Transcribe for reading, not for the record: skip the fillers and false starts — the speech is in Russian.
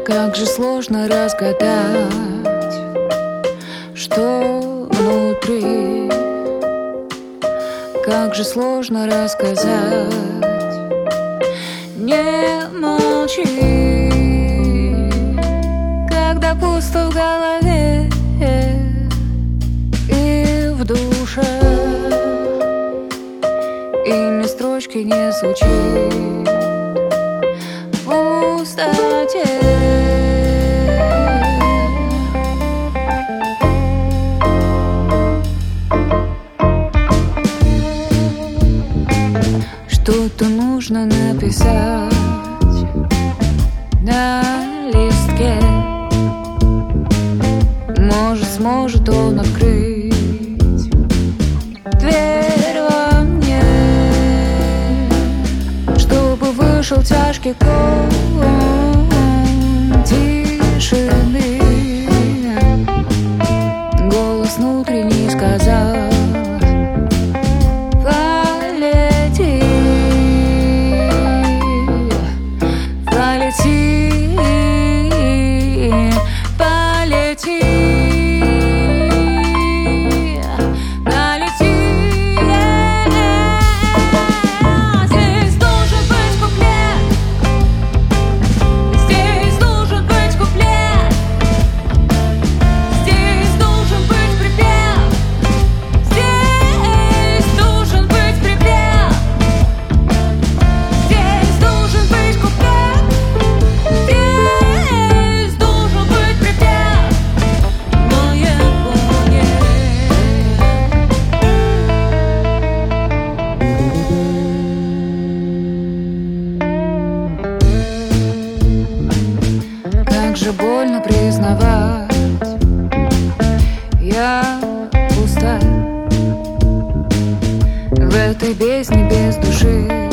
Как же сложно разгадать, что внутри. Как же сложно рассказать. Не молчи, когда пусто в голове и в душе, и ни строчки не звучит в пустоте. Что-то нужно написать на листке. Может, сможет он открыть дверь во мне, чтобы вышел тяжкий ком тишины. Голос внутренний сказал: полети, налети. Здесь должен быть куплет, здесь должен быть куплет, здесь должен быть припев, здесь должен быть припев, здесь должен быть куплет, здесь должен быть припев. Как же больно признавать, я пуста в этой бездне без души.